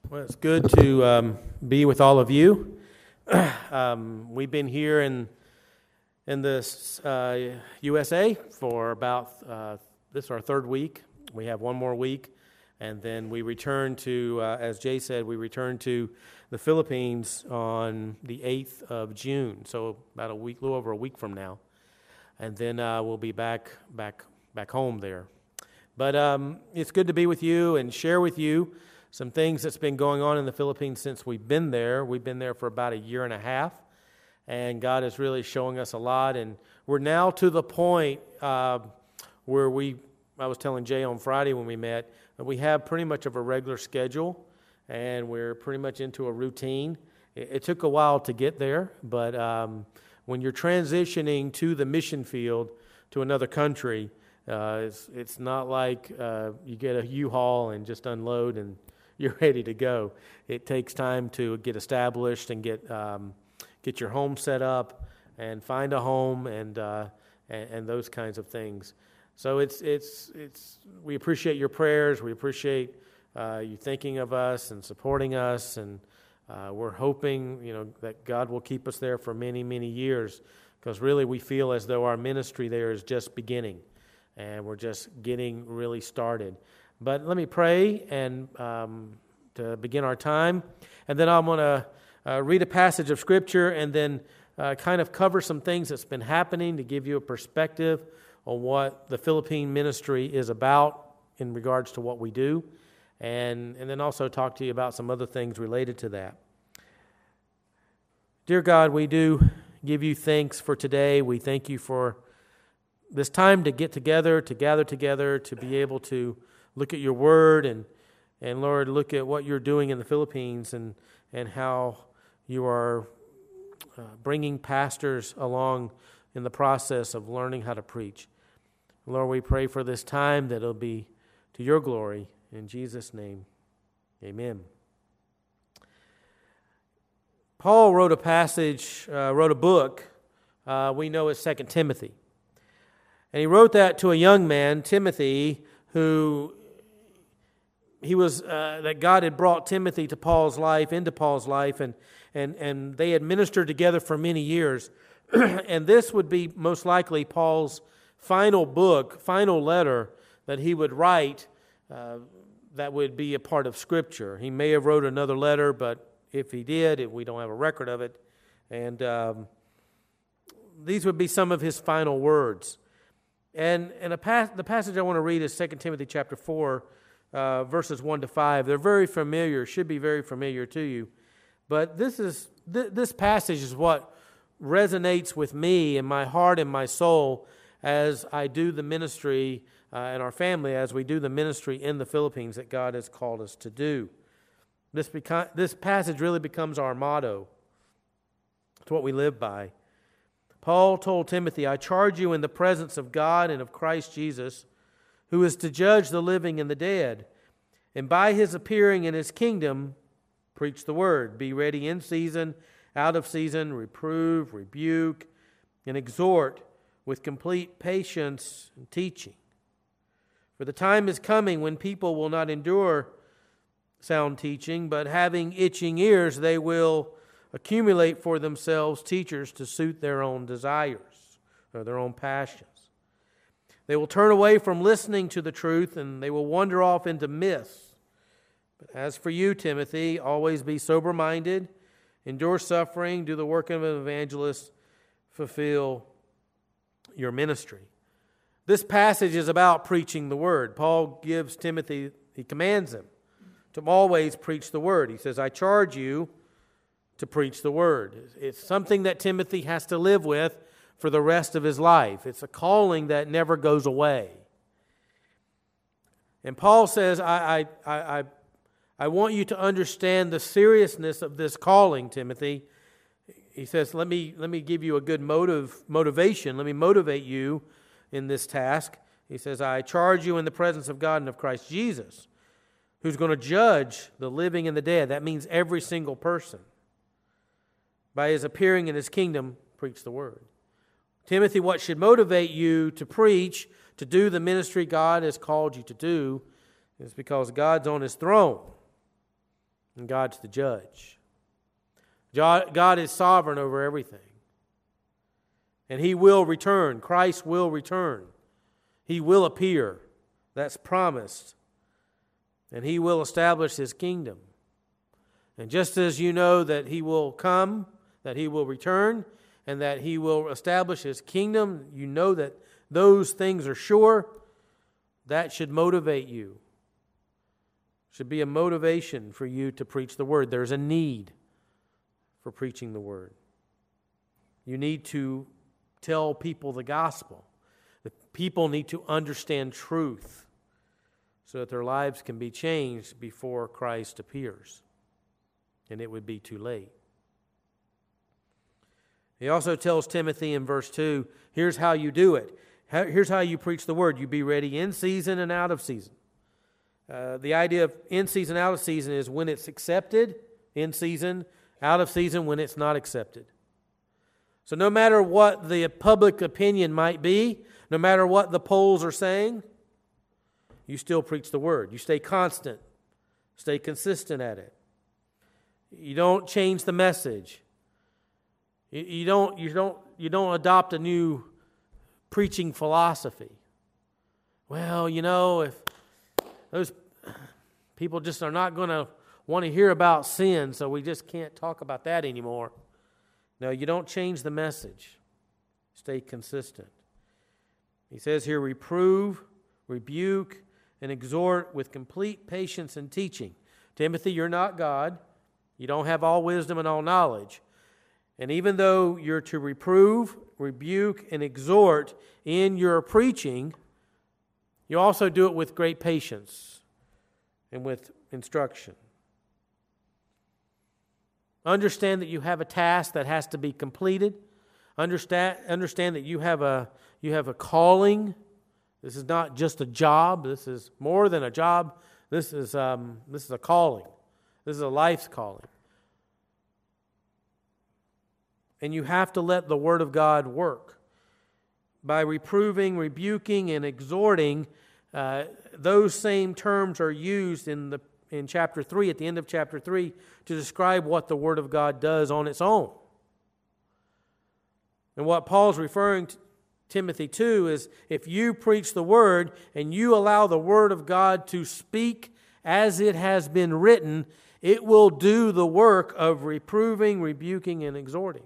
Well, it's good to be with all of you. We've been here in the USA for about this is our third week. We have one more week, and then we return to, as Jay said, we return to the Philippines on the 8th of June. So about a week, a little over a week from now, and then we'll be back home there. But it's good to be with you and share with you some things that's been going on in the Philippines since we've been there. We've been there for about a year and a half, and God is really showing us a lot. And we're now to the point where I was telling Jay on Friday when we met, that we have pretty much of a regular schedule, and we're pretty much into a routine. It took a while to get there, but when you're transitioning to the mission field to another country, it's not like you get a U-Haul and just unload and you're ready to go. It takes time to get established and get your home set up and find a home and those kinds of things. So it's we appreciate your prayers. We appreciate you thinking of us and supporting us, and we're hoping that God will keep us there for many, many years, because really we feel as though our ministry there is just beginning, and we're just getting really started. But let me pray and to begin our time, and then I'm going to read a passage of Scripture and then kind of cover some things that's been happening to give you a perspective on what the Philippine ministry is about in regards to what we do, and then also talk to you about some other things related to that. Dear God, we do give you thanks for today. We thank you for this time to get together, to gather together, to be able to look at your word and Lord, look at what you're doing in the Philippines and how you are bringing pastors along in the process of learning how to preach. Lord, we pray for this time that it'll be to your glory. In Jesus' name, amen. Paul wrote a book we know as 2 Timothy. And he wrote that to a young man, Timothy, who that God had brought Timothy into Paul's life, and they had ministered together for many years. And this would be most likely Paul's final letter that he would write that would be a part of Scripture. He may have wrote another letter, but if he did, we don't have a record of it. And these would be some of his final words. And the passage I want to read is 2 Timothy chapter 4, verses 1 to 5. They're very familiar, should be very familiar to you. But this passage is what resonates with me in my heart and my soul as I do the ministry and our family, as we do the ministry in the Philippines that God has called us to do. This passage really becomes our motto. It's what we live by. Paul told Timothy, I charge you in the presence of God and of Christ Jesus, who is to judge the living and the dead, and by his appearing in his kingdom, preach the word. Be ready in season, out of season, reprove, rebuke, and exhort with complete patience and teaching. For the time is coming when people will not endure sound teaching, but having itching ears, they will accumulate for themselves teachers to suit their own desires or their own passions. They will turn away from listening to the truth, and they will wander off into myths. But as for you, Timothy, always be sober-minded, endure suffering, do the work of an evangelist, fulfill your ministry. This passage is about preaching the word. Paul gives Timothy, he commands him to always preach the word. He says, I charge you to preach the word. It's something that Timothy has to live with for the rest of his life. It's a calling that never goes away. And Paul says, I want you to understand the seriousness of this calling, Timothy. He says, let me give you a good motivation. Let me motivate you in this task. He says, I charge you in the presence of God and of Christ Jesus, who's going to judge the living and the dead. That means every single person. By his appearing in his kingdom, preach the word. Timothy, what should motivate you to preach, to do the ministry God has called you to do, is because God's on his throne. And God's the judge. God is sovereign over everything. And He will return. Christ will return. He will appear. That's promised. And He will establish His kingdom. And just as you know that He will come, that He will return, and that He will establish His kingdom, you know that those things are sure. That should motivate you. Should be a motivation for you to preach the Word. There's a need for preaching the Word. You need to tell people the gospel. The people need to understand truth so that their lives can be changed before Christ appears. And it would be too late. He also tells Timothy in verse 2, here's how you do it. Here's how you preach the Word. You be ready in season and out of season. The idea of in season, out of season is when it's accepted, in season, out of season when it's not accepted. So no matter what the public opinion might be, no matter what the polls are saying, you still preach the Word. You stay constant. Stay consistent at it. You don't change the message. You don't adopt a new preaching philosophy. Well, if those people just are not going to want to hear about sin, so we just can't talk about that anymore. No, you don't change the message. Stay consistent. He says here, reprove, rebuke, and exhort with complete patience and teaching. Timothy, you're not God. You don't have all wisdom and all knowledge. And even though you're to reprove, rebuke, and exhort in your preaching, you also do it with great patience and with instruction. Understand that you have a task that has to be completed. Understand that you have a calling. This is not just a job. This is more than a job. This is a calling. This is a life's calling. And you have to let the Word of God work. By reproving, rebuking, and exhorting, those same terms are used in chapter 3, at the end of chapter 3, to describe what the Word of God does on its own. And what Paul's referring to Timothy to is, if you preach the Word and you allow the Word of God to speak as it has been written, it will do the work of reproving, rebuking, and exhorting.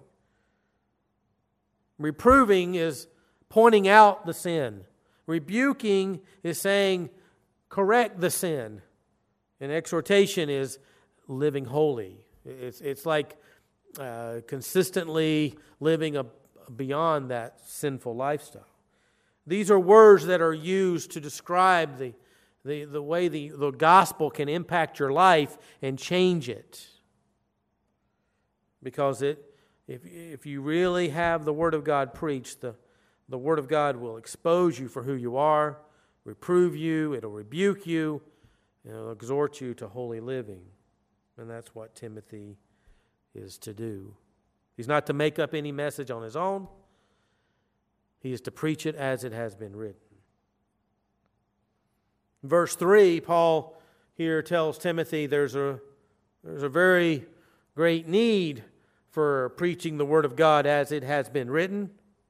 Reproving is pointing out the sin. Rebuking is saying, correct the sin. And exhortation is living holy. It's like consistently living beyond that sinful lifestyle. These are words that are used to describe the way the gospel can impact your life and change it. Because if you really have the Word of God preached, the Word of God will expose you for who you are, reprove you, it'll rebuke you, and it'll exhort you to holy living. And that's what Timothy is to do. He's not to make up any message on his own. He is to preach it as it has been written. Verse 3, Paul here tells Timothy there's a very great need for preaching the Word of God as it has been written.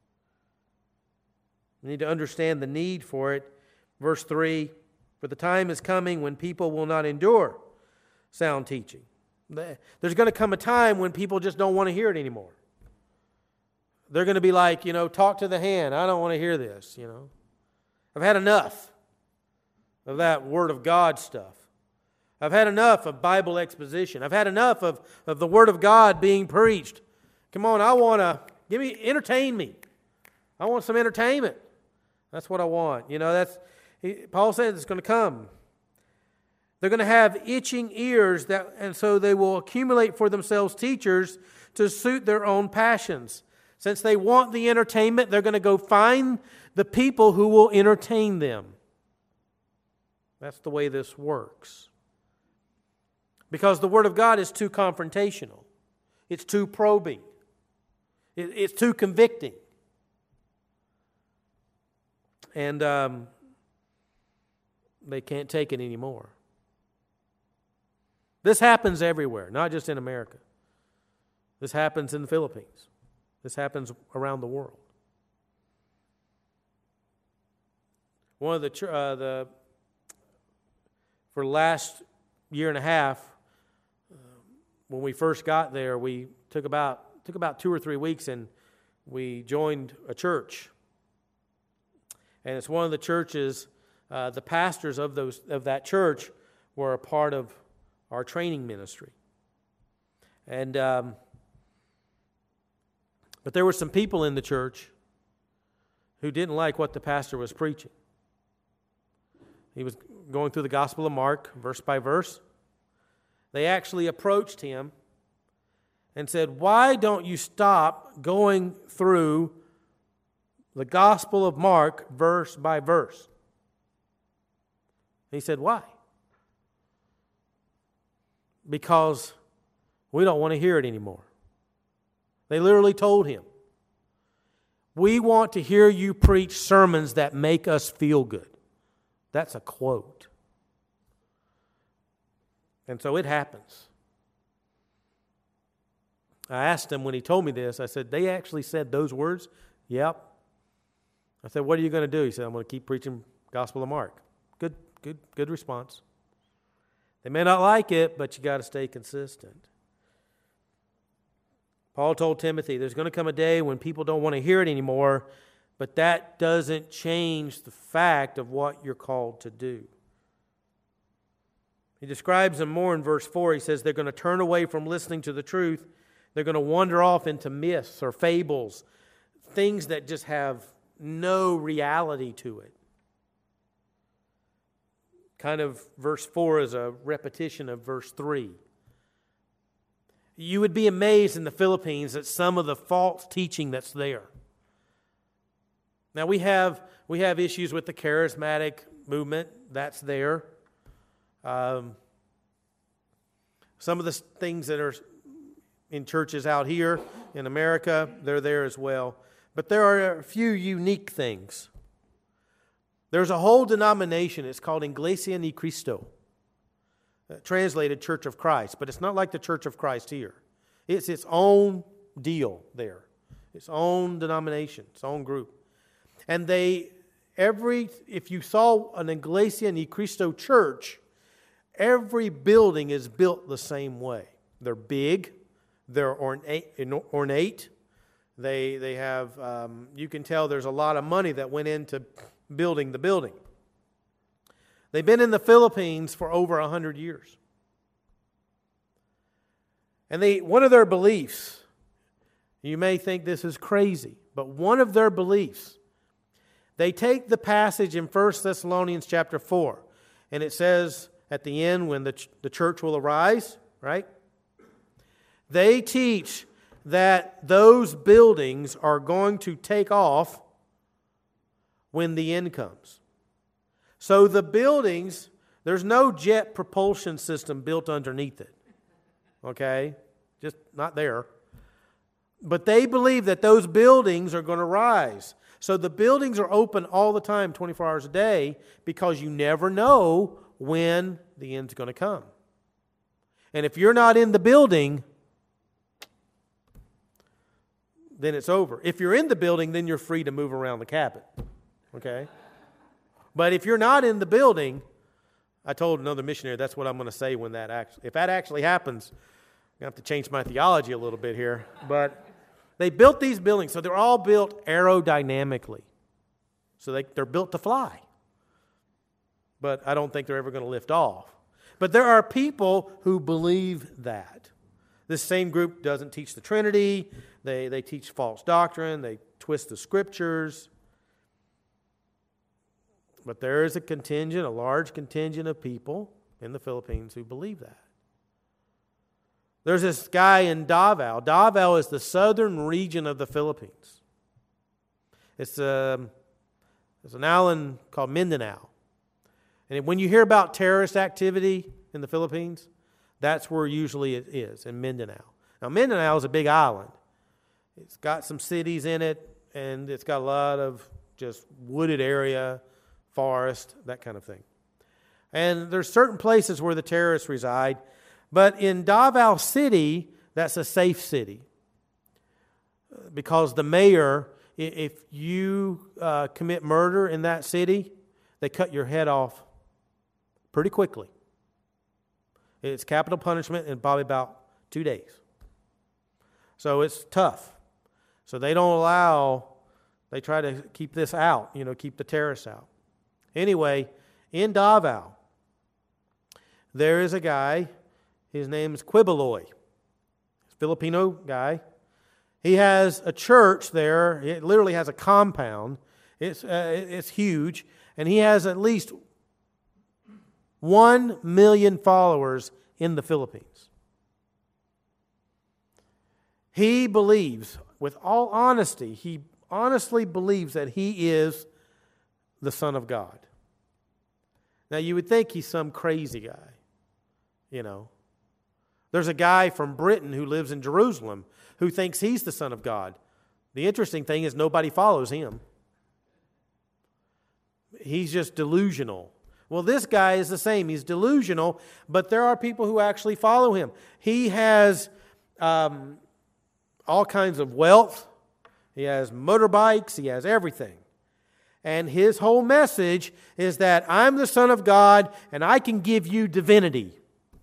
You need to understand the need for it. Verse 3, for the time is coming when people will not endure sound teaching. There's going to come a time when people just don't want to hear it anymore. They're going to be like, talk to the hand. I don't want to hear this, I've had enough of that Word of God stuff. I've had enough of Bible exposition. I've had enough of the Word of God being preached. Come on, entertain me. I want some entertainment. That's what I want. Paul says it's going to come. They're going to have itching ears, and so they will accumulate for themselves teachers to suit their own passions. Since they want the entertainment, they're going to go find the people who will entertain them. That's the way this works. Because the Word of God is too confrontational. It's too probing. It's too convicting. And they can't take it anymore. This happens everywhere, not just in America. This happens in the Philippines. This happens around the world. One of for the last year and a half, when we first got there, we took about 2 or 3 weeks, and we joined a church. And it's one of the churches. The pastors of that church were a part of our training ministry, and but there were some people in the church who didn't like what the pastor was preaching. He was going through the Gospel of Mark, verse by verse. They actually approached him and said, "Why don't you stop going through the Gospel of Mark verse by verse?" He said, "Why?" "Because we don't want to hear it anymore." They literally told him, "We want to hear you preach sermons that make us feel good." That's a quote. And so it happens. I asked him when he told me this, I said, "They actually said those words?" "Yep." I said, "What are you going to do?" He said, "I'm going to keep preaching Gospel of Mark." Good response. They may not like it, but you got to stay consistent. Paul told Timothy, there's going to come a day when people don't want to hear it anymore, but that doesn't change the fact of what you're called to do. He describes them more in verse 4. He says they're going to turn away from listening to the truth. They're going to wander off into myths or fables, things that just have no reality to it. Kind of verse 4 is a repetition of verse 3. You would be amazed in the Philippines at some of the false teaching that's there. Now we have issues with the charismatic movement. That's there. Some of the things that are in churches out here in America, they're there as well. But there are a few unique things. There's a whole denomination. It's called Iglesia Ni Cristo, translated Church of Christ. But it's not like the Church of Christ here. It's its own deal there. Its own denomination, its own group. And if you saw an Iglesia Ni Cristo church, every building is built the same way. They're big. They're ornate. They have, you can tell there's a lot of money that went into building the building. They've been in the Philippines for over 100 years. And one of their beliefs, you may think this is crazy, but one of their beliefs, they take the passage in 1 Thessalonians chapter 4, and it says at the end when the church will arise, right? They teach that those buildings are going to take off when the end comes. So the buildings, there's no jet propulsion system built underneath it. Okay? Just not there. But they believe that those buildings are going to rise. So the buildings are open all the time, 24 hours a day, because you never know when the end's going to come. And if you're not in the building, then it's over. If you're in the building, then you're free to move around the cabin. Okay? But if you're not in the building, I told another missionary that's what I'm going to say when if that actually happens, I'm going to have to change my theology a little bit here. But they built these buildings, so they're all built aerodynamically. So they're built to fly. But I don't think they're ever going to lift off. But there are people who believe that. This same group doesn't teach the Trinity. They teach false doctrine. They twist the Scriptures. But there is a large contingent of people in the Philippines who believe that. There's this guy in Davao. Davao is the southern region of the Philippines. It's an island called Mindanao. And when you hear about terrorist activity in the Philippines, that's where usually it is, in Mindanao. Now, Mindanao is a big island. It's got some cities in it, and it's got a lot of just wooded area, forest, that kind of thing. And there's certain places where the terrorists reside. But in Davao City, that's a safe city. Because the mayor, if you commit murder in that city, they cut your head off pretty quickly. It's capital punishment in probably about 2 days. So it's tough. So they don't allow, they try to keep this out, keep the terrorists out. Anyway, in Davao, there is a guy, his name is Quiboloy. He's a Filipino guy. He has a church there. It literally has a compound. It's huge. And he has at least 1 million followers in the Philippines. He believes, with all honesty, he honestly believes that he is the Son of God. Now, you would think he's some crazy guy, There's a guy from Britain who lives in Jerusalem who thinks he's the Son of God. The interesting thing is nobody follows him. He's just delusional. Well, this guy is the same. He's delusional, but there are people who actually follow him. He has all kinds of wealth. He has motorbikes. He has everything. And his whole message is that I'm the Son of God and I can give you divinity.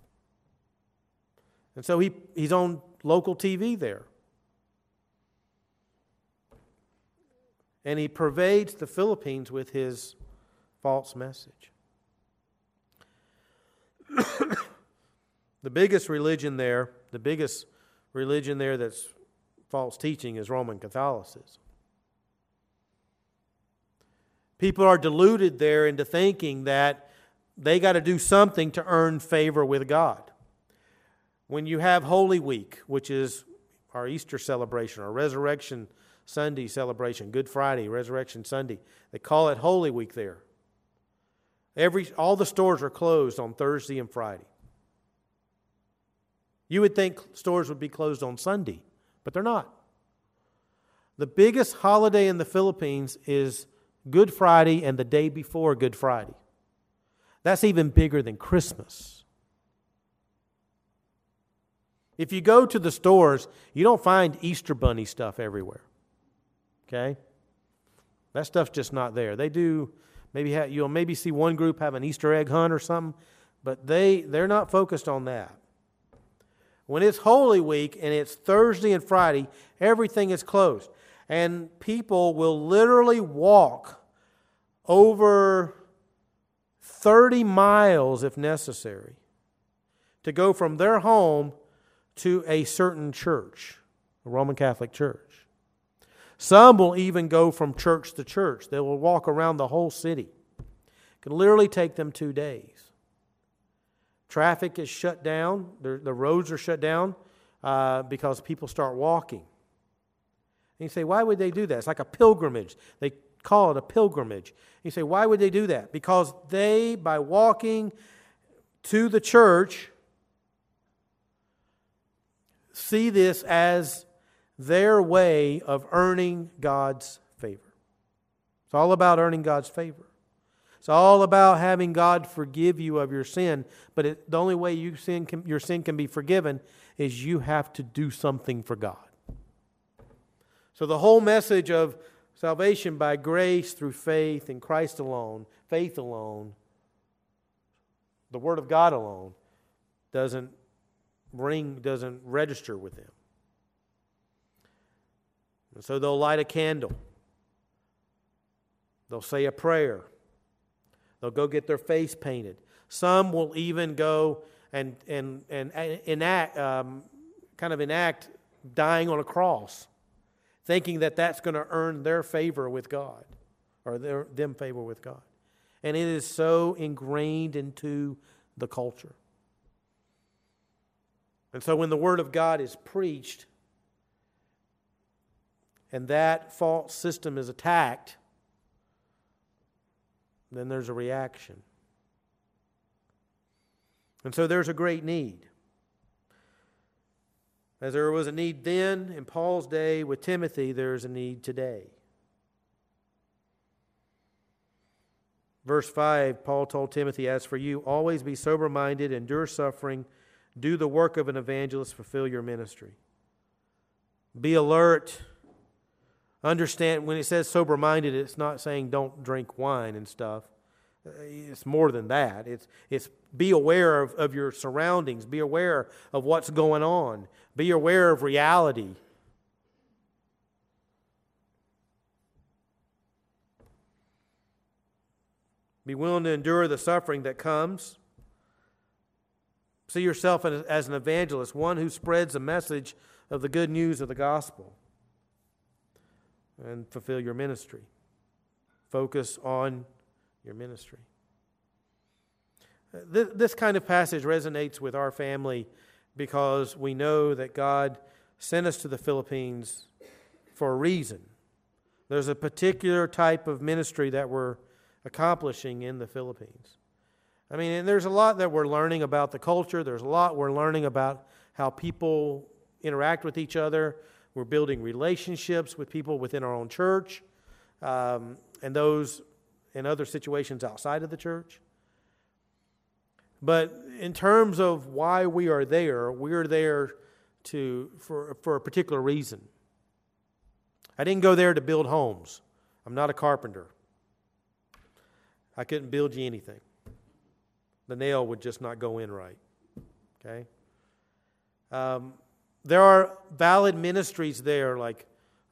And so he's on local TV there. And he pervades the Philippines with his false message. The biggest religion there that's false teaching is Roman Catholicism. People are deluded there into thinking that they got to do something to earn favor with God. When you have Holy Week, which is our Easter celebration, our Resurrection Sunday celebration, Good Friday, Resurrection Sunday, they call it Holy Week there. All the stores are closed on Thursday and Friday. You would think stores would be closed on Sunday, but they're not. The biggest holiday in the Philippines is Good Friday and the day before Good Friday. That's even bigger than Christmas. If you go to the stores, you don't find Easter bunny stuff everywhere. Okay? That stuff's just not there. They do, you'll maybe see one group have an Easter egg hunt or something, but they're not focused on that. When it's Holy Week and it's Thursday and Friday, everything is closed. And people will literally walk over 30 miles, if necessary, to go from their home to a certain church, a Roman Catholic church. Some will even go from church to church. They will walk around the whole city. It can literally take them 2 days. Traffic is shut down. The roads are shut down because people start walking. And you say, why would they do that? It's like a pilgrimage. They call it a pilgrimage. You say, why would they do that? Because they, by walking to the church, see this as their way of earning God's favor. It's all about earning God's favor. It's all about having God forgive you of your sin, but the only way your sin can be forgiven is you have to do something for God. So the whole message of salvation by grace through faith in Christ alone, faith alone, the Word of God alone, doesn't register with them. And so they'll light a candle. They'll say a prayer. They'll go get their face painted. Some will even go and enact dying on a cross, thinking that that's going to earn their favor with God, or them favor with God. And it is so ingrained into the culture. And so when the Word of God is preached and that false system is attacked, then there's a reaction. And so there's a great need. As there was a need then in Paul's day with Timothy, there is a need today. Verse 5, Paul told Timothy, as for you, always be sober-minded, endure suffering, Do the work of an evangelist. Fulfill your ministry. Be alert. Understand, when it says sober-minded, it's not saying don't drink wine and stuff. It's more than that. It's be aware of your surroundings. Be aware of what's going on. Be aware of reality. Be willing to endure the suffering that comes. See yourself as an evangelist, one who spreads the message of the good news of the gospel. And fulfill your ministry. Focus on your ministry. This kind of passage resonates with our family because we know that God sent us to the Philippines for a reason. There's a particular type of ministry that we're accomplishing in the Philippines. I mean, and there's a lot that we're learning about the culture. There's a lot we're learning about how people interact with each other. We're building relationships with people within our own church and those in other situations outside of the church. But in terms of why we are there for a particular reason. I didn't go there to build homes. I'm not a carpenter. I couldn't build you anything. The nail would just not go in right. Okay? There are valid ministries there, like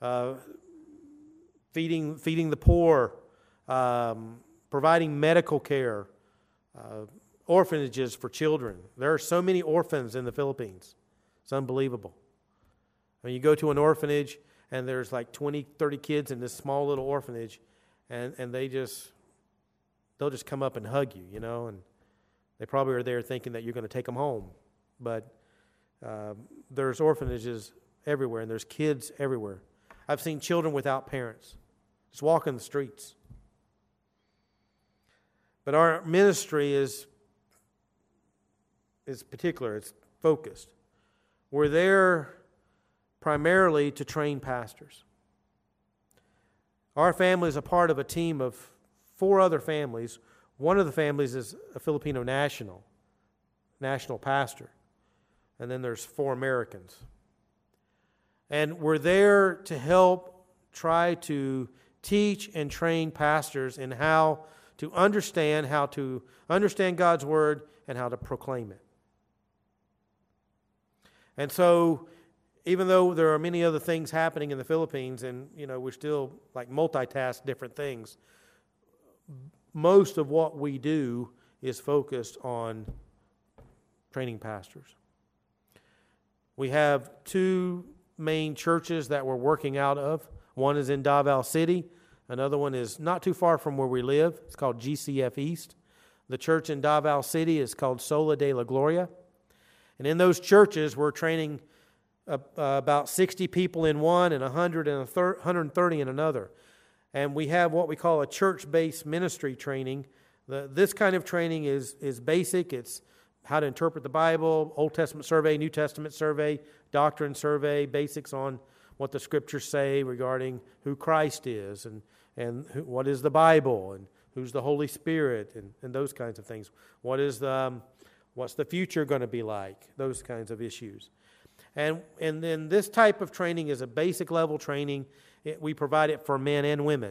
feeding the poor, providing medical care, orphanages for children. There are so many orphans in the Philippines. It's unbelievable. I mean, you go to an orphanage, and there's like 20, 30 kids in this small little orphanage, and they'll just come up and hug you, you know, and they probably are there thinking that you're going to take them home. But there's orphanages everywhere, and there's kids everywhere. I've seen children without parents just walking the streets. But our ministry is particular. It's focused. We're there primarily to train pastors. Our family is a part of a team of 4 other families. One of the families is a Filipino national pastor. And then there's 4 Americans. And we're there to help try to teach and train pastors in how to understand God's Word and how to proclaim it. And so, even though there are many other things happening in the Philippines, and we're still like multitask different things, most of what we do is focused on training pastors. We have 2 main churches that we're working out of. One is in Davao City. Another one is not too far from where we live. It's called GCF East. The church in Davao City is called Sola de la Gloria. And in those churches, we're training about 60 people in one and 130 in another. And we have what we call a church-based ministry training. This kind of training is basic. It's how to interpret the Bible, Old Testament survey, New Testament survey, doctrine survey, basics on what the Scriptures say regarding who Christ is and what is the Bible and who's the Holy Spirit and those kinds of things. What's the future going to be like? Those kinds of issues. And then this type of training is a basic level training. We provide it for men and women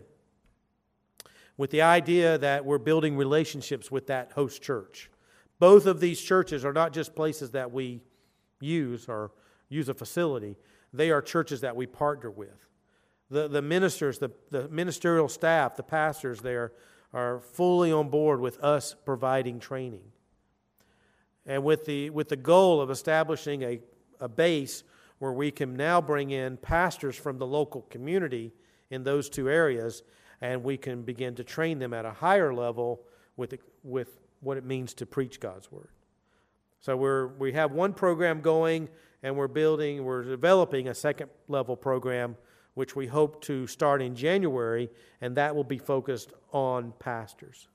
with the idea that we're building relationships with that host church. Both of these churches are not just places that we use or use a facility. They are churches that we partner with. The ministers, the ministerial staff, the pastors there are fully on board with us providing training. And with the goal of establishing a base where we can now bring in pastors from the local community in those 2 areas, and we can begin to train them at a higher level with what it means to preach God's Word. So we have one program going, and we're developing a second level program, which we hope to start in January, and that will be focused on pastors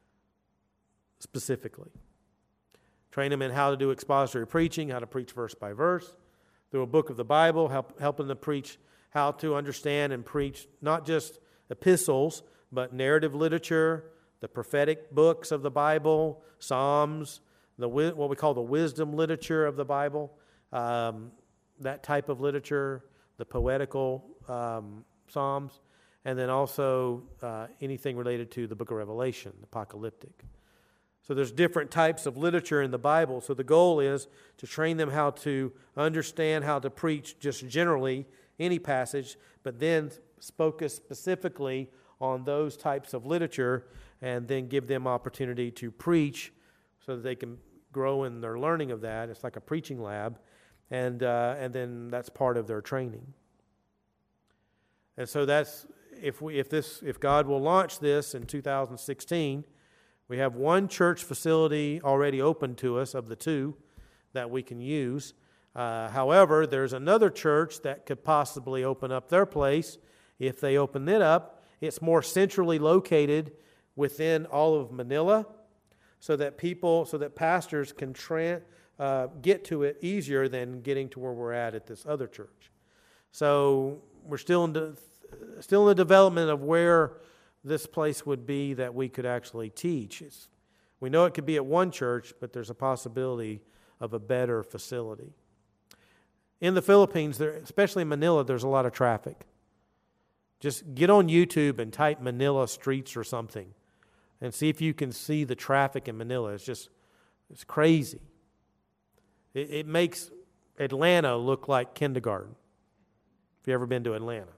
specifically. Train them in how to do expository preaching, how to preach verse by verse, through a book of the Bible, helping them preach how to understand and preach not just epistles, but narrative literature, the prophetic books of the Bible, Psalms, what we call the wisdom literature of the Bible, that type of literature, the poetical Psalms, and then also anything related to the book of Revelation, apocalyptic. So there's different types of literature in the Bible. So the goal is to train them how to understand how to preach just generally any passage, but then focus specifically on those types of literature and then give them opportunity to preach so that they can grow in their learning of that. It's like a preaching lab, and then that's part of their training. And so that's if God will launch this in 2016. We have one church facility already open to us of the two that we can use. However, there's another church that could possibly open up their place. If they open it up, it's more centrally located within all of Manila, so that pastors can get to it easier than getting to where we're at this other church. So we're still in the development of where this place would be that we could actually teach. We know it could be at one church, but there's a possibility of a better facility. In the Philippines, especially in Manila, there's a lot of traffic. Just get on YouTube and type Manila streets or something and see if you can see the traffic in Manila. It's crazy. It makes Atlanta look like kindergarten, if you've ever been to Atlanta.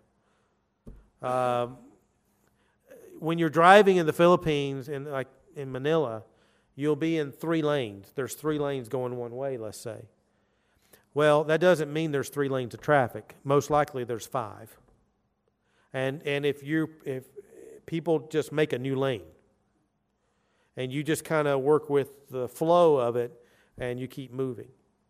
When you're driving in the Philippines, like in Manila, you'll be in 3 lanes. There's 3 lanes going one way, let's say. Well, that doesn't mean there's 3 lanes of traffic. Most likely there's 5. And if people just make a new lane, and you just kind of work with the flow of it, and you keep moving.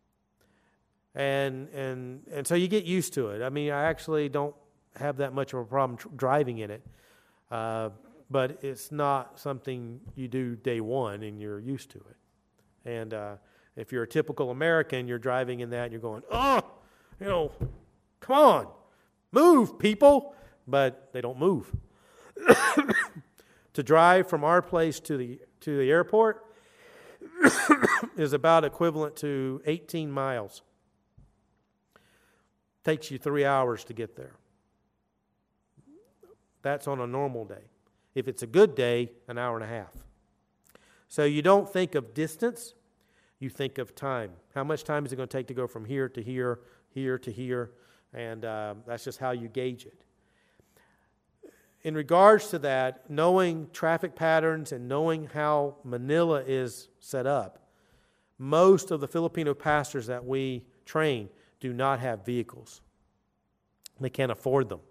And so you get used to it. I mean, I actually don't have that much of a problem driving in it. But it's not something you do day one and you're used to it. And if you're a typical American, you're driving in that and you're going, come on, move, people. But they don't move. To drive from our place to the airport is about equivalent to 18 miles. Takes you 3 hours to get there. That's on a normal day. If it's a good day, an hour and a half. So you don't think of distance, you think of time. How much time is it going to take to go from here to here, here to here? And that's just how you gauge it. In regards to that, knowing traffic patterns and knowing how Manila is set up, most of the Filipino pastors that we train do not have vehicles. They can't afford them.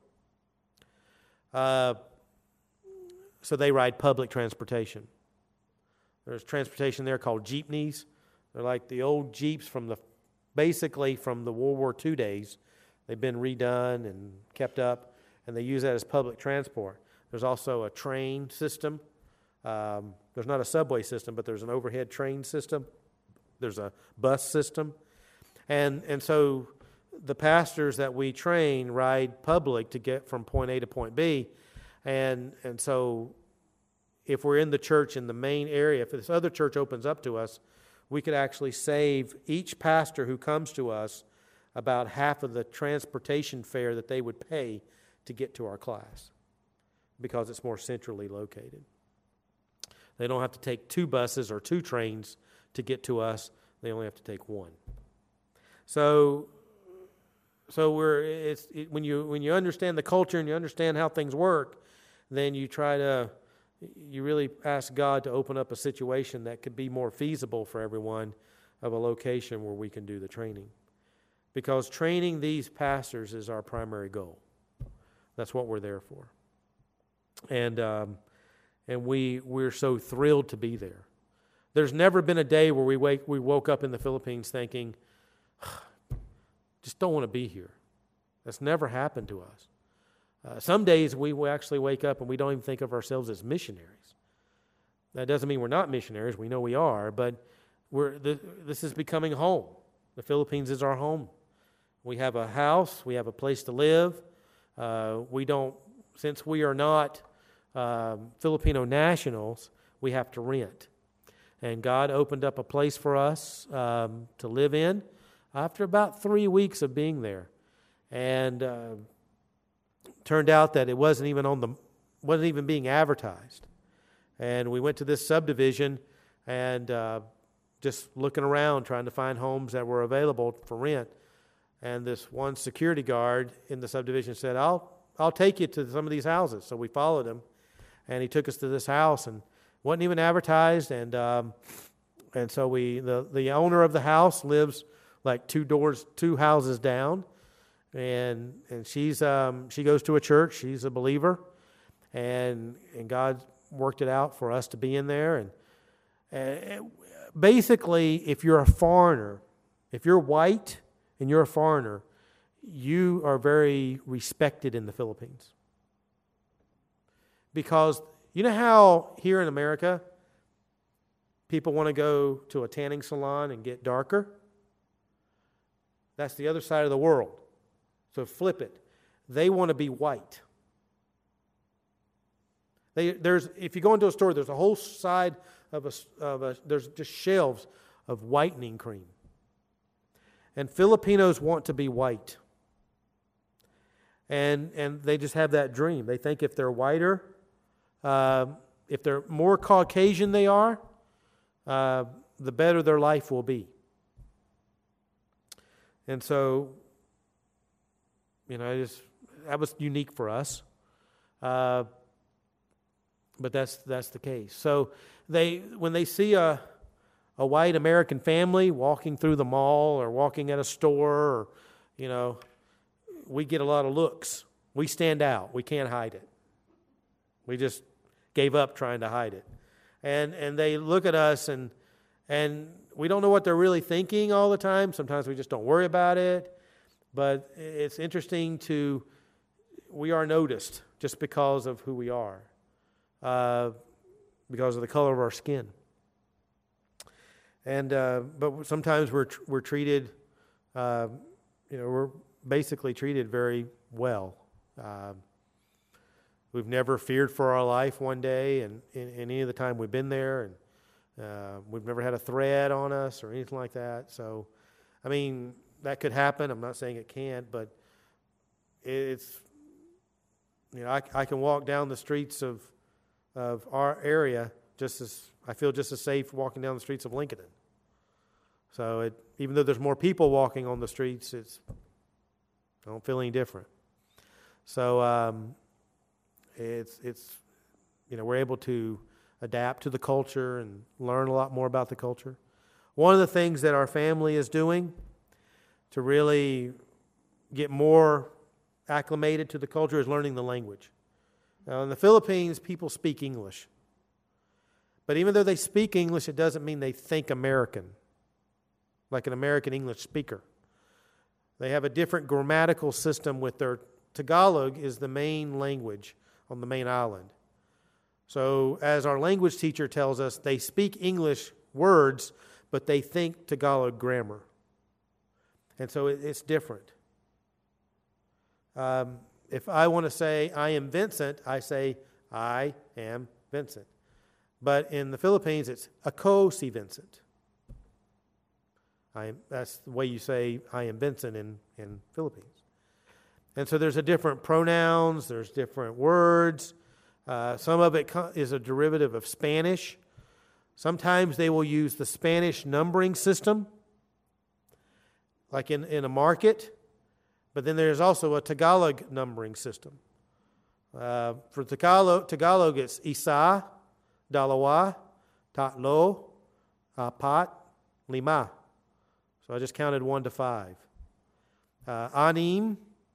So they ride public transportation. There's transportation there called jeepneys. They're like the old Jeeps basically from the World War II days. They've been redone and kept up, and they use that as public transport. There's also a train system. There's not a subway system, but there's an overhead train system. There's a bus system. And so the pastors that we train ride public to get from point A to point B. And so if we're in the church in the main area, if this other church opens up to us, we could actually save each pastor who comes to us about half of the transportation fare that they would pay to get to our class because it's more centrally located. They don't have to take 2 buses or 2 trains to get to us. They only have to take 1. So when you understand the culture and you understand how things work, then you really ask God to open up a situation that could be more feasible for everyone of a location where we can do the training. Because training these pastors is our primary goal. That's what we're there for. And we're so thrilled to be there. There's never been a day where we woke up in the Philippines thinking, just don't want to be here. That's never happened to us. Some days we actually wake up and we don't even think of ourselves as missionaries. That doesn't mean we're not missionaries. We know we are, but this is becoming home. The Philippines is our home. We have a house. We have a place to live. Since we are not Filipino nationals, we have to rent. And God opened up a place for us to live in after about 3 weeks of being there. And turned out that it wasn't even being advertised. And we went to this subdivision and just looking around trying to find homes that were available for rent. And this one security guard in the subdivision said, I'll take you to some of these houses. So we followed him, and he took us to this house, and wasn't even advertised. And so the owner of the house lives like 2 houses down, and she goes to a church. She's a believer, and God worked it out for us to be in there. And basically, if you're a foreigner, if you're white and you're a foreigner, you are very respected in the Philippines. Because you know how here in America, people want to go to a tanning salon and get darker? That's the other side of the world. So flip it. They want to be white. If you go into a store, there's a whole side there's just shelves of whitening cream. And Filipinos want to be white. And they just have that dream. They think if they're whiter, if they're more Caucasian they are, the better their life will be. And so, that was unique for us. But that's the case. So when they see a white American family walking through the mall or walking at a store, or, we get a lot of looks. We stand out. We can't hide it. We just gave up trying to hide it. And they look at us and we don't know what they're really thinking all the time. Sometimes we just don't worry about it. But it's interesting we are noticed just because of who we are. Because of the color of our skin. And but sometimes we're treated, we're basically treated very well. We've never feared for our life one day, and in any of the time we've been there, and we've never had a threat on us or anything like that. So, that could happen. I'm not saying it can't, but it's, I can walk down the streets of our area I feel just as safe walking down the streets of Lincoln. So even though there's more people walking on the streets, I don't feel any different. So we're able to adapt to the culture and learn a lot more about the culture. One of the things that our family is doing to really get more acclimated to the culture is learning the language. Now, in the Philippines, people speak English. But even though they speak English, it doesn't mean they think American, like an American English speaker. They have a different grammatical system with their Tagalog is the main language on the main island. So as our language teacher tells us, they speak English words, but they think Tagalog grammar. And so it's different. If I want to say I am Vincent, I say I am Vincent. But in the Philippines, it's ako si Vincent. That's the way you say I am Vincent in Philippines. And so there's a different pronouns, there's different words. Some of it is a derivative of Spanish. Sometimes they will use the Spanish numbering system, like in a market. But then there's also a Tagalog numbering system. For Tagalog it's isa, dalawa, tatlo, apat, lima. So I just counted 1 to 5. Anim,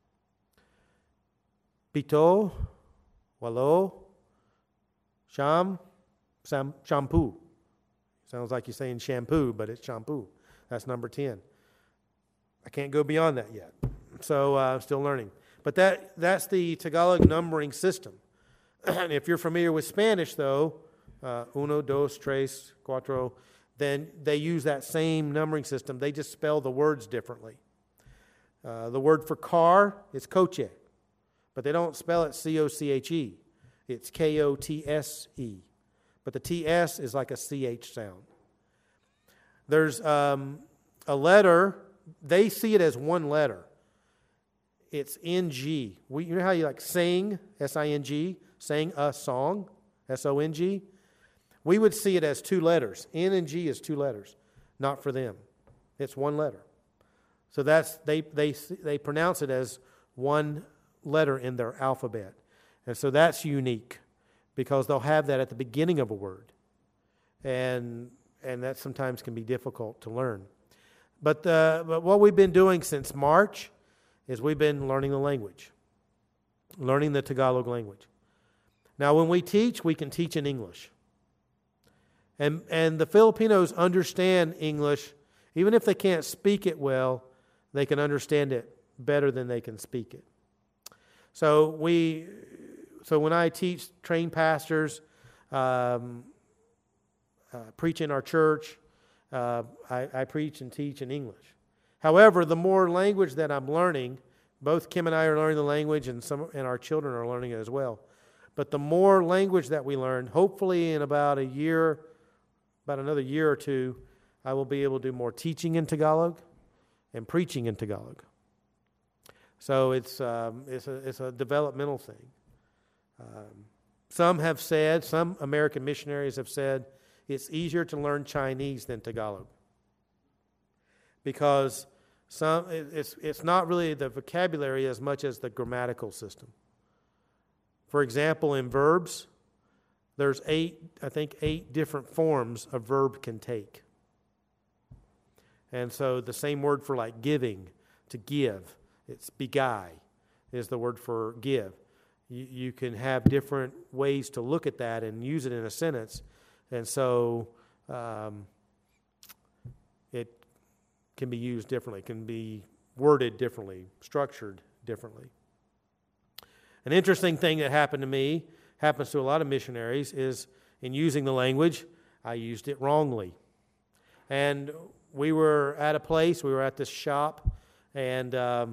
pito, walo, shampoo. Sounds like you're saying shampoo, but it's shampoo. That's number 10. I can't go beyond that yet. So I'm still learning. But that's the Tagalog numbering system. And if you're familiar with Spanish, though, uno, dos, tres, cuatro, then they use that same numbering system. They just spell the words differently. The word for car is coche, but they don't spell it C-O-C-H-E. It's K-O-T-S-E. But the T-S is like a C-H sound. There's a letter. They see it as one letter. It's NG. You know how you like sing, S-I-N-G, sang a song, S-O-N-G? We would see it as two letters. N and G is two letters, not for them. It's one letter. So they pronounce it as one letter in their alphabet. And so that's unique because they'll have that at the beginning of a word. And that sometimes can be difficult to learn. But what we've been doing since March is we've been learning the language, learning the Tagalog language. Now, when we teach, we can teach in English. And the Filipinos understand English. Even if they can't speak it well, they can understand it better than they can speak it. So when I teach, train pastors, preach in our church, I preach and teach in English. However, the more language that I'm learning, both Kim and I are learning the language, and our children are learning it as well. But the more language that we learn, hopefully in about another year or two, I will be able to do more teaching in Tagalog and preaching in Tagalog. So it's a developmental thing. Some American missionaries have said, it's easier to learn Chinese than Tagalog because it's not really the vocabulary as much as the grammatical system. For example, in verbs, there's 8 different forms a verb can take. And so the same word for like giving, to give, it's bigay is the word for give. You can have different ways to look at that and use it in a sentence. And so it can be used differently, can be worded differently, structured differently. An interesting thing that happened to me, happens to a lot of missionaries, is in using the language, I used it wrongly. And we were at a place, we were at this shop, and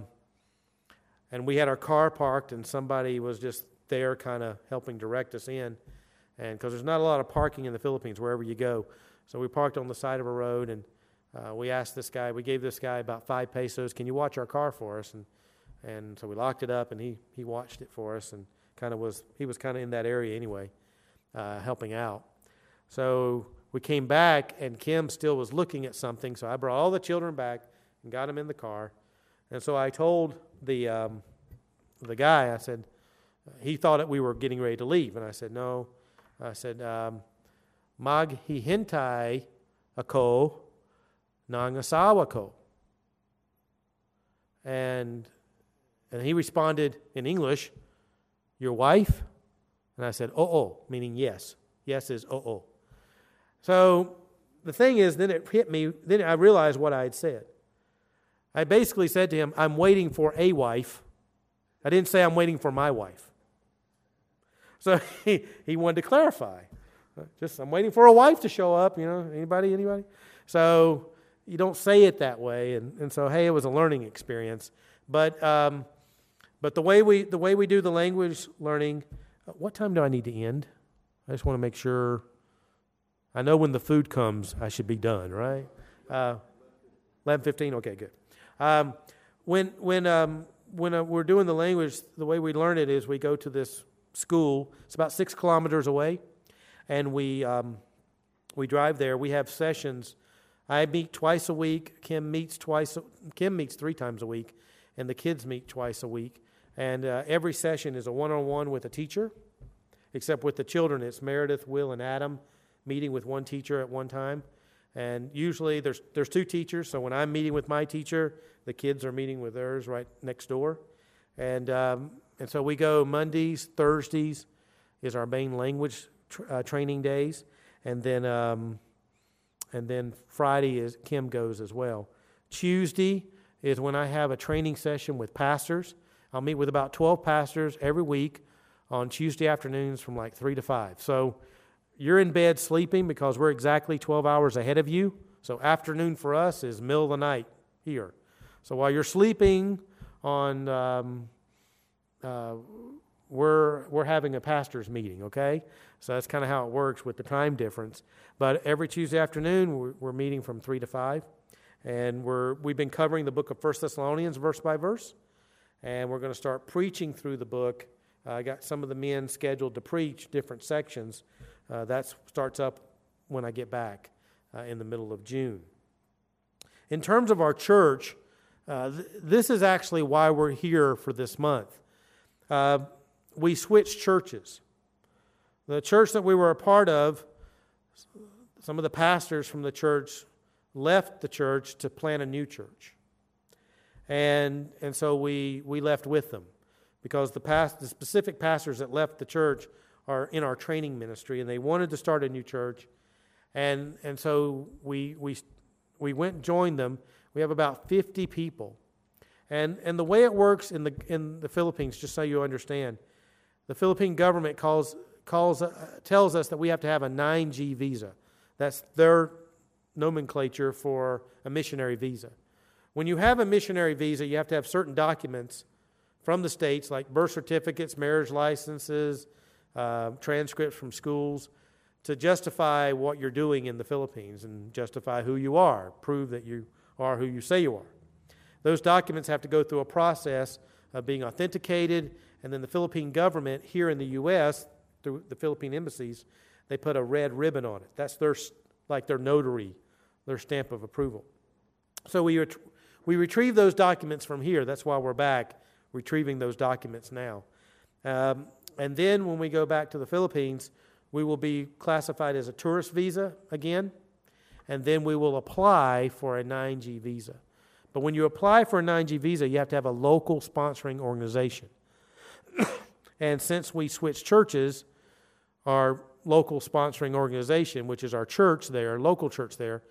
we had our car parked, and somebody was just there kind of helping direct us in. And because there's not a lot of parking in the Philippines wherever you go. So we parked on the side of a road, and we gave this guy about 5 pesos, can you watch our car for us? And so we locked it up, and he watched it for us, and he was kind of in that area anyway, helping out. So we came back, and Kim still was looking at something, so I brought all the children back and got them in the car. And so I told the guy, I said, he thought that we were getting ready to leave, and I said, no. I said, maghihintay ako ng asawa ko. And he responded in English, your wife? And I said, oo, meaning yes. Yes is oo. So the thing is, then it hit me, then I realized what I had said. I basically said to him, I'm waiting for a wife. I didn't say I'm waiting for my wife. So he wanted to clarify. I'm waiting for a wife to show up, anybody? So you don't say it that way. And so, hey, it was a learning experience. But the way we do the language learning, what time do I need to end? I just want to make sure. I know when the food comes, I should be done, right? 11:15. Okay, good. When we're doing the language, the way we learn it is we go to this school. It's about 6 kilometers away, and we drive there. We have sessions. I meet twice a week. Kim meets 3 times a week, and the kids meet twice a week. And every session is a one-on-one with a teacher, except with the children, it's Meredith, Will, and Adam meeting with one teacher at one time. And usually there's 2 teachers, so when I'm meeting with my teacher, the kids are meeting with theirs right next door. And so we go Mondays, Thursdays is our main language training days, and then Friday is Kim goes as well. Tuesday is when I have a training session with pastors. I'll meet with about 12 pastors every week on Tuesday afternoons from like 3 to 5. So you're in bed sleeping because we're exactly 12 hours ahead of you. So afternoon for us is middle of the night here. So while you're sleeping on we're having a pastor's meeting, okay? So that's kind of how it works with the time difference. But every Tuesday afternoon, we're meeting from 3 to 5. And we've been covering the book of 1 Thessalonians verse by verse. And we're going to start preaching through the book. I got some of the men scheduled to preach different sections. That starts up when I get back in the middle of June. In terms of our church, this is actually why we're here for this month. We switched churches. The church that we were a part of, some of the pastors from the church left the church to plant a new church. And so we left with them because the specific pastors that left the church are in our training ministry, and they wanted to start a new church. And so we went and joined them. We have about 50 people. And the way it works in the Philippines, just so you understand, the Philippine government tells us that we have to have a 9G visa. That's their nomenclature for a missionary visa. When you have a missionary visa, you have to have certain documents from the states, like birth certificates, marriage licenses, transcripts from schools, to justify what you're doing in the Philippines and justify who you are, prove that you are who you say you are. Those documents have to go through a process of being authenticated, and then the Philippine government here in the U.S., through the Philippine embassies, they put a red ribbon on it. That's their notary, their stamp of approval. So we retrieve those documents from here. That's why we're back retrieving those documents now. And then when we go back to the Philippines, we will be classified as a tourist visa again, and then we will apply for a 9G visa. But when you apply for a 9G visa, you have to have a local sponsoring organization. And since we switched churches, our local sponsoring organization, which is our church there, local church there,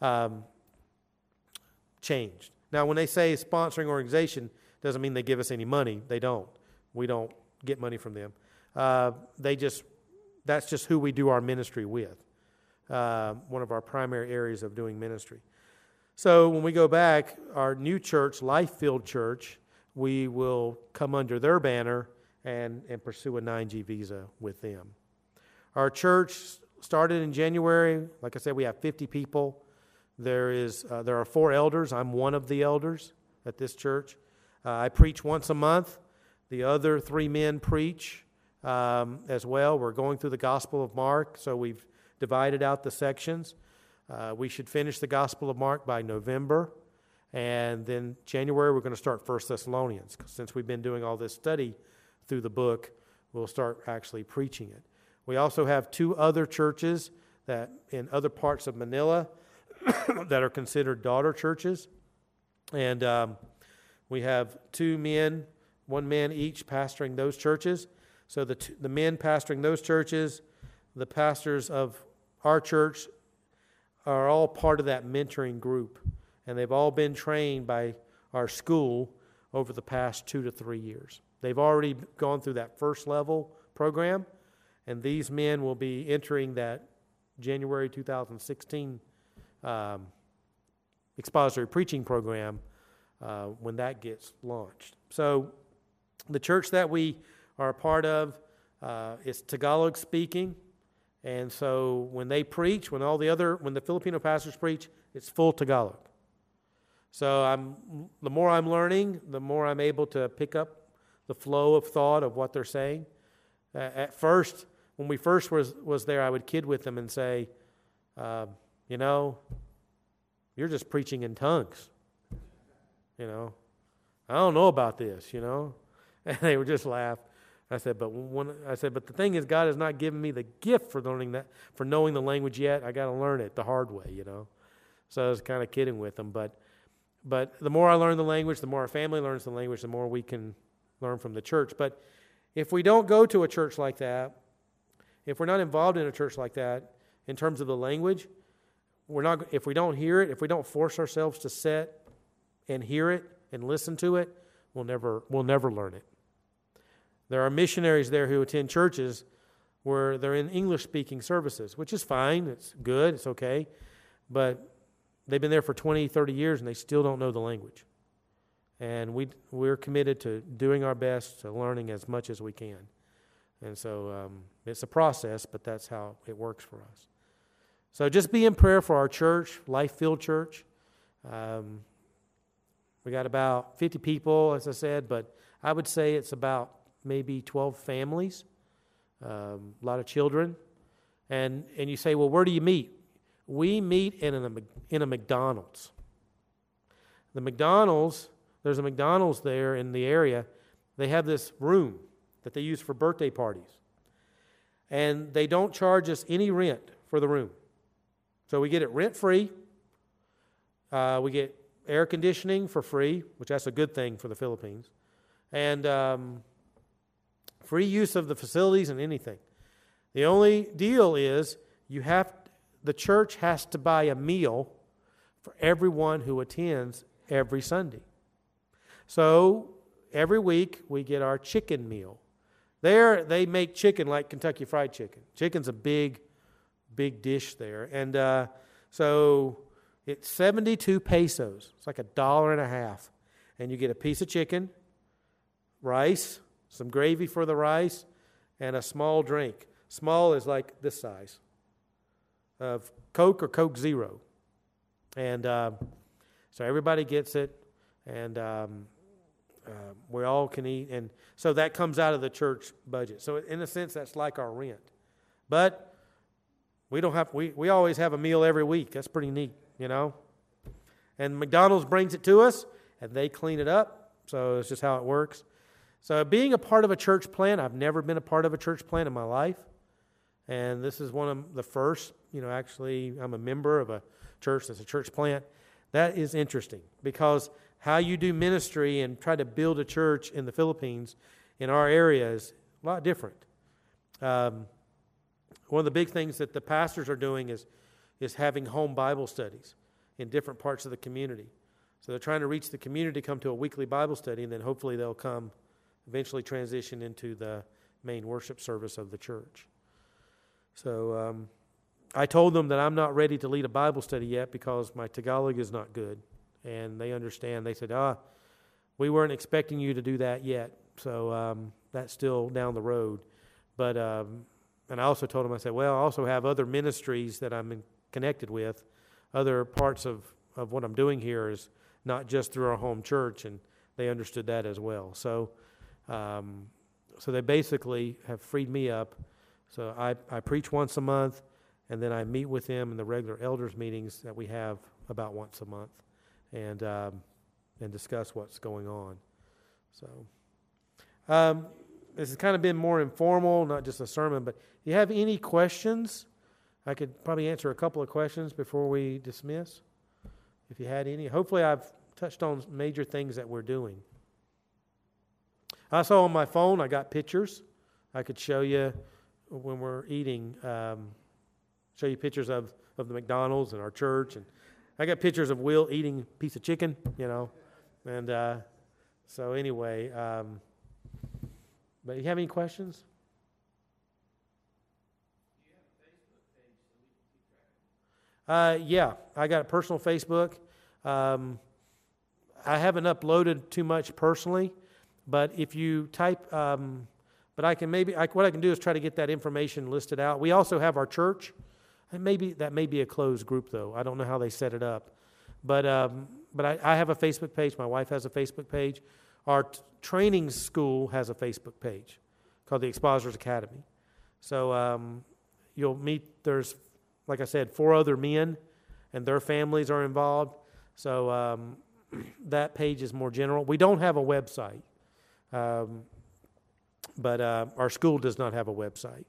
changed. Now, when they say sponsoring organization, doesn't mean they give us any money. They don't. We don't get money from them. That's just who we do our ministry with. One of our primary areas of doing ministry. So when we go back, our new church, Life Field Church, we will come under their banner and pursue a 9G visa with them. Our church started in January. Like I said, we have 50 people. There are 4 elders. I'm one of the elders at this church. I preach once a month. The other 3 men preach as well. We're going through the Gospel of Mark, so we've divided out the sections. We should finish the Gospel of Mark by November, and then January we're going to start 1 Thessalonians. Since we've been doing all this study through the book, we'll start actually preaching it. We also have 2 other churches that in other parts of Manila that are considered daughter churches, and we have 2 men, 1 man each pastoring those churches. So the men pastoring those churches, the pastors of our church are all part of that mentoring group, and they've all been trained by our school over the past 2 to 3 years. They've already gone through that first level program, and these men will be entering that January 2016 expository preaching program when that gets launched. So the church that we are a part of is Tagalog speaking. And so when they preach, when the Filipino pastors preach, it's full Tagalog. So the more I'm learning, the more I'm able to pick up the flow of thought of what they're saying. At first, when we first was there, I would kid with them and say, you're just preaching in tongues. I don't know about this, And they would just laugh. I said, but the thing is, God has not given me the gift for knowing the language yet. I got to learn it the hard way, So I was kind of kidding with them, but the more I learn the language, the more our family learns the language, the more we can learn from the church. But if we don't go to a church like that, if we're not involved in a church like that, in terms of the language, if we don't hear it, if we don't force ourselves to sit and hear it and listen to it, we'll never learn it. There are missionaries there who attend churches where they're in English-speaking services, which is fine. It's good. It's okay. But they've been there for 20, 30 years, and they still don't know the language. And we're committed to doing our best, to learning as much as we can. And so it's a process, but that's how it works for us. So just be in prayer for our church, Life Field Church. We got about 50 people, as I said, but I would say it's about maybe 12 families, a lot of children. And you say, well, where do you meet? We meet in a McDonald's. The McDonald's, there's a McDonald's there in the area. They have this room that they use for birthday parties. And they don't charge us any rent for the room. So we get it rent-free. We get air conditioning for free, which that's a good thing for the Philippines. And free use of the facilities and anything. The only deal is the church has to buy a meal for everyone who attends every Sunday. So every week we get our chicken meal. There they make chicken like Kentucky Fried Chicken. Chicken's a big dish there. And so it's 72 pesos. It's like $1.50. And you get a piece of chicken, rice, some gravy for the rice, and a small drink. Small is like this size of Coke or Coke Zero. And so everybody gets it, and we all can eat. And so that comes out of the church budget. So in a sense, that's like our rent. But we don't have. We always have a meal every week. That's pretty neat, you know. And McDonald's brings it to us, and they clean it up. So it's just how it works. So being a part of a church plant, I've never been a part of a church plant in my life. And this is one of the first, actually I'm a member of a church that's a church plant. That is interesting because how you do ministry and try to build a church in the Philippines in our area is a lot different. One of the big things that the pastors are doing is having home Bible studies in different parts of the community. So they're trying to reach the community to come to a weekly Bible study, and then hopefully they'll eventually transition into the main worship service of the church. So I told them that I'm not ready to lead a Bible study yet because my Tagalog is not good. And they understand. They said, we weren't expecting you to do that yet. So that's still down the road. But and I also told them, I said, well, I also have other ministries that I'm connected with. Other parts of what I'm doing here is not just through our home church, and they understood that as well. So so they basically have freed me up. So I preach once a month, and then I meet with them in the regular elders meetings that we have about once a month, and discuss what's going on. So this has kind of been more informal, not just a sermon. But if you have any questions, I could probably answer a couple of questions before we dismiss. If you had any, hopefully I've touched on major things that we're doing. I saw on my phone, I got pictures. I could show you when we're eating, show you pictures of the McDonald's and our church. And I got pictures of Will eating a piece of chicken, And so anyway, but you have any questions? Yeah, I got a personal Facebook. I haven't uploaded too much personally, but if you type, but I can what I can do is try to get that information listed out. We also have our church. And that may be a closed group though. I don't know how they set it up, but I have a Facebook page. My wife has a Facebook page. Our training school has a Facebook page called the Expositors Academy. So you'll meet. There's, like I said, 4 other men, and their families are involved. So that page is more general. We don't have a website, but our school does not have a website.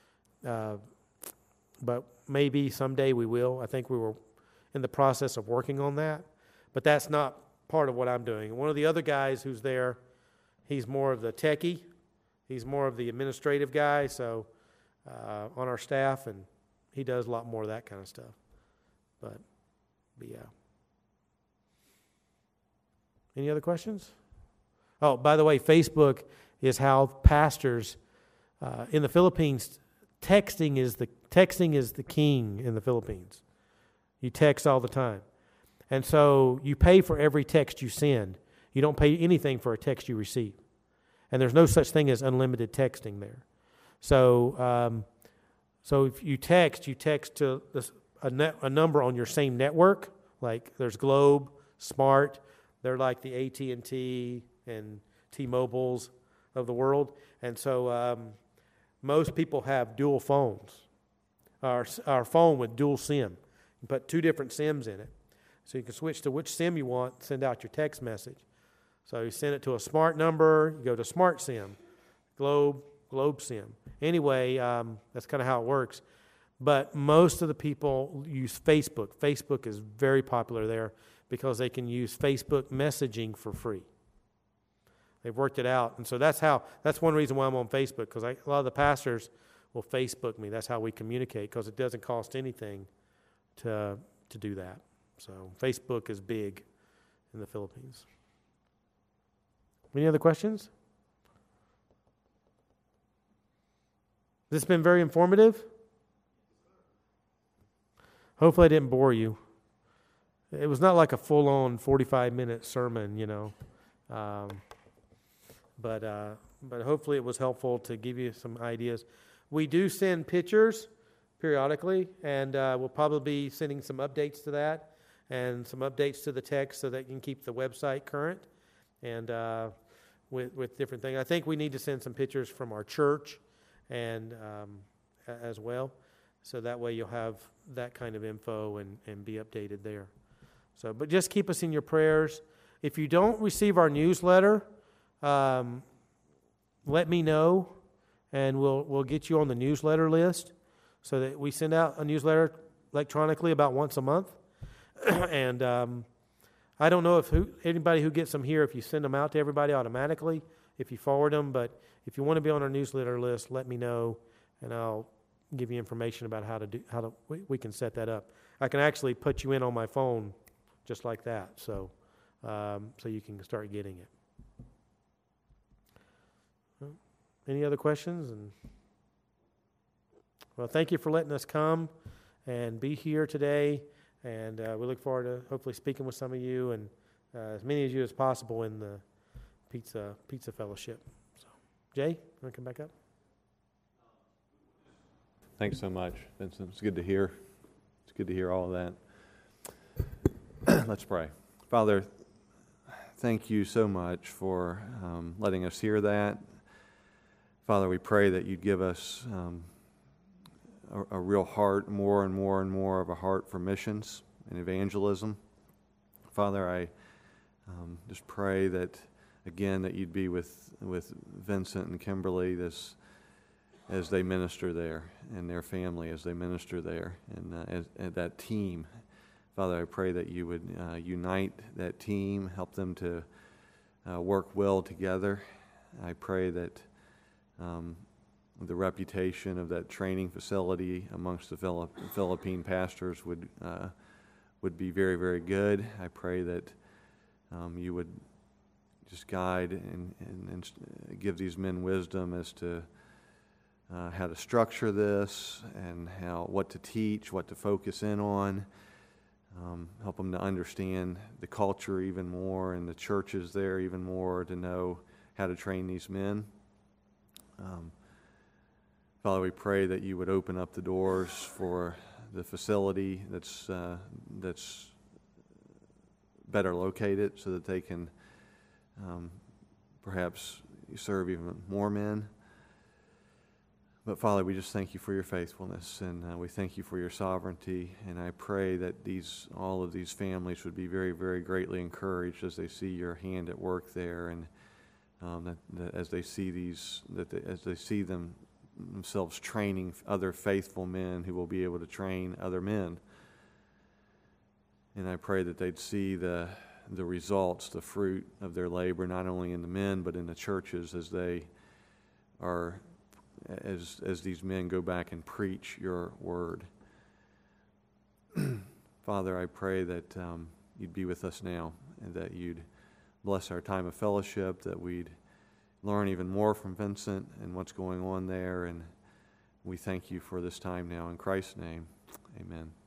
But maybe someday we will. I think we were in the process of working on that, but that's not part of what I'm doing. One of the other guys who's there, he's more of the techie. He's more of the administrative guy, so on our staff, and he does a lot more of that kind of stuff. But yeah. Any other questions? Oh, by the way, Facebook is how pastors in the Philippines, texting is the king in the Philippines. You text all the time. And so you pay for every text you send. You don't pay anything for a text you receive. And there's no such thing as unlimited texting there. So if you text to a number on your same network. Like there's Globe, Smart. They're like the AT&T and T-Mobiles of the world. And so most people have dual phones. Our phone with dual SIM. You put 2 different SIMs in it. So you can switch to which SIM you want, send out your text message. So you send it to a Smart number, you go to Smart SIM, Globe SIM. Anyway, that's kind of how it works. But most of the people use Facebook. Facebook is very popular there because they can use Facebook messaging for free. They've worked it out. And so that's one reason why I'm on Facebook, because a lot of the pastors will Facebook me. That's how we communicate, because it doesn't cost anything to do that. So Facebook is big in the Philippines. Any other questions? This has been very informative. Hopefully I didn't bore you. It was not like a full-on 45-minute sermon, but hopefully it was helpful to give you some ideas. We do send pictures periodically, and we'll probably be sending some updates to that and some updates to the text so that you can keep the website current and with different things. I think we need to send some pictures from our church and as well. So that way you'll have that kind of info and be updated there. So, but just keep us in your prayers. If you don't receive our newsletter, let me know, and we'll get you on the newsletter list so that we send out a newsletter electronically about once a month. And I don't know if anybody who gets them here, if you send them out to everybody automatically, if you forward them, but if you want to be on our newsletter list, let me know, and I'll give you information about we can set that up. I can actually put you in on my phone just like that, so you can start getting it. Any other questions? Well, thank you for letting us come and be here today, and we look forward to hopefully speaking with some of you and as many of you as possible in the pizza fellowship. So, Jay, you want to come back up? Thanks so much, Vincent. It's good to hear. It's good to hear all of that. Let's pray. Father, thank you so much for letting us hear that. Father, we pray that you'd give us a real heart, more and more and more of a heart for missions and evangelism. Father, I just pray that, again, that you'd be with Vincent and Kimberly as they minister there, and their family as they minister there, and that team. Father, I pray that you would unite that team, help them to work well together. I pray that the reputation of that training facility amongst the Philippine pastors would be very, very good. I pray that you would just guide and give these men wisdom as to how to structure this and what to teach, what to focus in on. Help them to understand the culture even more and the churches there even more, to know how to train these men. Father, we pray that you would open up the doors for the facility that's better located so that they can perhaps serve even more men. But Father, we just thank you for your faithfulness, and we thank you for your sovereignty, and I pray that all of these families would be very, very greatly encouraged as they see your hand at work there, and that as they see themselves training other faithful men who will be able to train other men. And I pray that they'd see the results, the fruit of their labor, not only in the men but in the churches as they are. As these men go back and preach your word. Father, I pray that you'd be with us now, and that you'd bless our time of fellowship, that we'd learn even more from Vincent and what's going on there, and we thank you for this time now. In Christ's name, amen.